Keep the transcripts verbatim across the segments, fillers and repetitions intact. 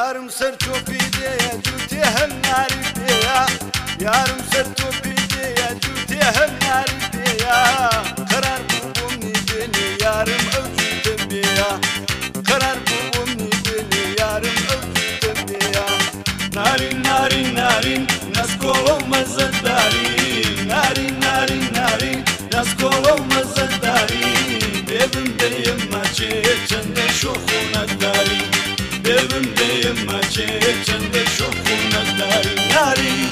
یارم سەر تۆپی دێیە جووتێ هەر ناری پێیە یارم سەر تۆپی دێیە جووتێ هەر ناری پێیە قەرار بوو بۆم نیبێنێ یارم ئەو جووتە بێیە قەرار بوو بۆم نیبێنێ یارم ئەو جووتە بێیە نارین نارین نارین نەسکۆڵە و مەزەداری نارین نارین نارین نەسکۆڵە و مەزەداری بێبم دەیەم ماچێ چەندە شۆخ و نەداری بێبم دەیەم ماچێ چەندە شۆخ و نەداری نارین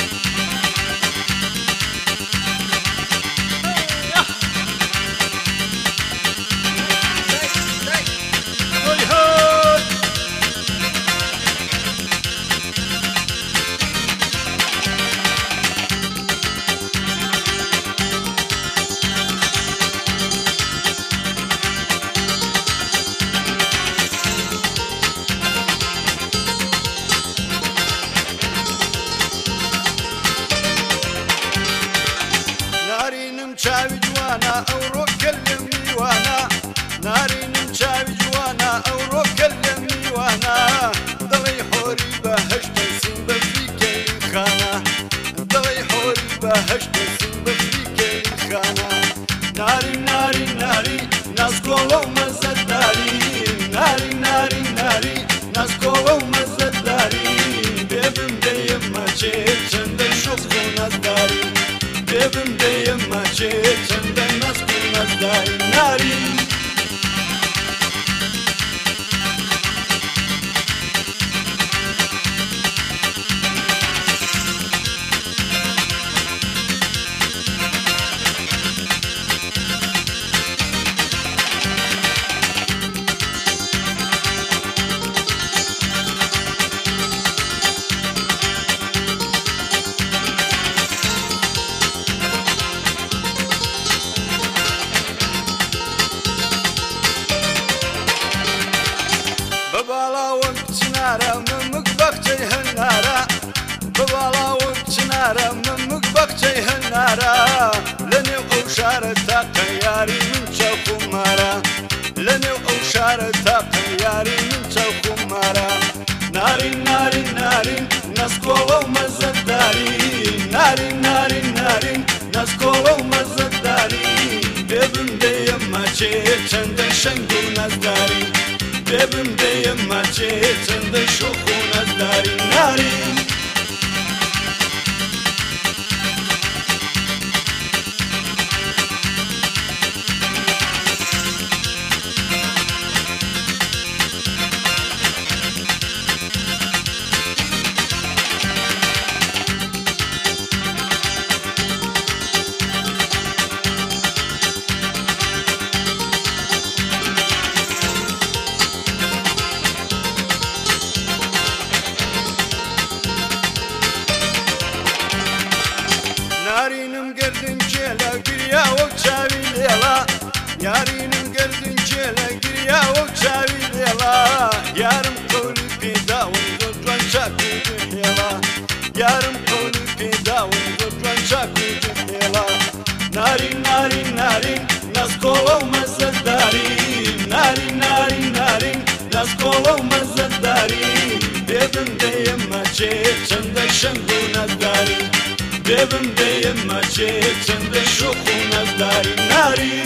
چاوی جوانە ئەو ڕۆکە لە میوانە نارینم چاوی جوانە ئەو ڕۆکە لە میوانە دڵی حۆری بەهەشتە سین بەفری کەلی خانە دڵی حۆری بەهەشتە سین بەفری کەلی خانە نارین نارین ناری ناسکۆڵە و مەزەداری نارین نارین ناری ناسکۆڵە و مەزەداری بێبم دەیەم ماچێ چەندە شۆخ و نەزداری بێبم دەیەم ماچێ چەندە نەسک و نەزداری نارین بەباڵاوە بچنارە ممک بەخچەی هەنارە بەباڵاوە بچنارە ممک بەخچەی هەنارە لەنێو ئەو شارە تاقە یاری من چاوخومارە لەنێو ئەو شارە تاقە یاری من چاوخومارە نارین نارین نارین نەسکۆڵە و مەزەداری نارین نارین نارین نەسکۆڵە و مەزەداری بێبم دەیەم ماچێ چەندە شەنگ و نەزداری بێبم دەیەم ماچێ چەندە شۆخ و نەزداری نارین یارینم گردن جێلە گریاوە چاوی لێڵە یارینم گردن جێلە گریاوە چاوی لێڵە یارم قەولی پێداوم بۆ جوان چاک و جوهێڵە یارم قەولی پێداوم بۆ جوان چاک و جوهێڵە نارین نارین نارین نەسکۆڵە و مەزەداری نارین نارین نارین نەسکۆڵە و مەزەداری بێبم دەیەم ماچێ چەندە شەنگ و نەزداری بێبم دەیەم ماچێ چەندە شۆخ و نەزداری ناری